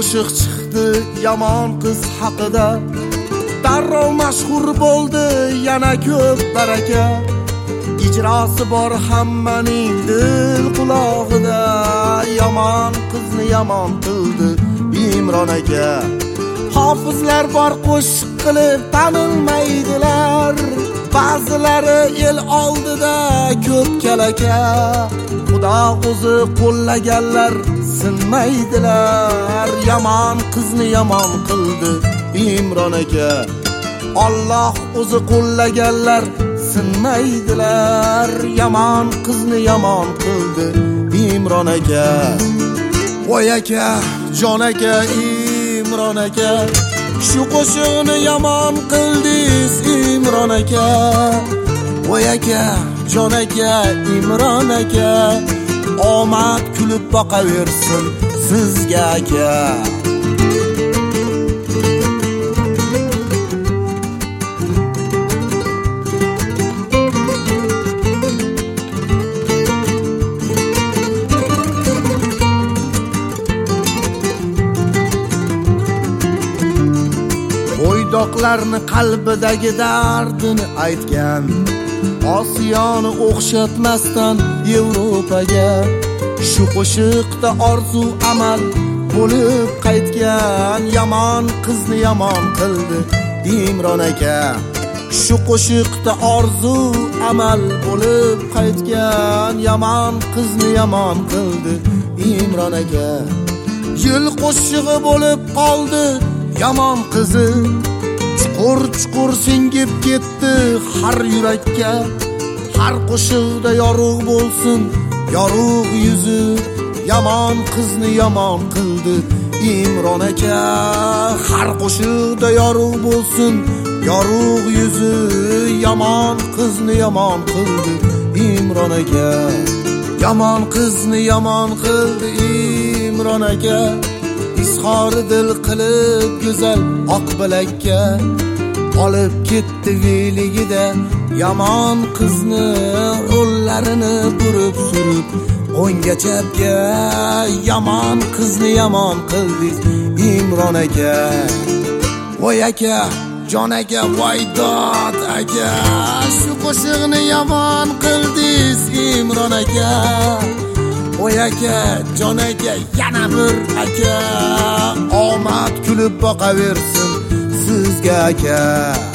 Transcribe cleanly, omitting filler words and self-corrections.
qo'shiq chiqdi yomon qiz haqida, darrov mashhur bo'ldi yana ko'p baraka. Ijrosi bor hammaning dil qulog'ida, yomon qizni yomon qildi Imron aka. Hofizlar bor qo'shiq qilib tanilmaydilar, ba'zilari el oldida ko'p kalaka. Xudo o'zi qo'llaganlar sinmaydilar, yomon qizni yomon qildi Imron aka. Alloh o'zi qo'llaganlar sinmaydilar, yomon qizni yomon qildi Imron aka. Voy aka, jon aka, Imron aka, shu qo'shiqni yomon qildingiz Imron aka. Voy aka, jon aka, Imron aka, omad kulib boqaversin sizga aka. Bo'ydoqlarni qalbidagi dardini aytgan, Osiyoni o'xshatmasdan Yevropaga. Shu qo'shiqda orzu amal bo'lib qaytgan, yomon qizni yomon qildi Imron aka. Shu qo'shiqda orzu amal bo'lib qaytgan, yomon qizni yomon qildi Imron aka. Yil qo'shig'i bo'lib qoldi yomon qizi, chuqur singib ketdi har yurakka. Har qo'shiqda yorug' bo'lsin yorug' yuzi, yomon qizni yomon qildi Imron aka. Har qo'shiqda yorug' bo'lsin yorug' yuzi, yomon qizni yomon qildi Imron aka. Yomon qizni yomon qildi Imron aka. Izhor dil qilib go'zal oq bilakka, olib ketdi veligida yomon qizni, ro'llarini burib surib o'ngga chapga. Yomon qizni yomon qildingiz Imron aka. Voy aka, jon aka, voy dod aka, shu qo'shiqni yomon qildingiz Imron aka. Voy aka, jon aka, yana bir aka, omad kulib boqaversin sizga aka.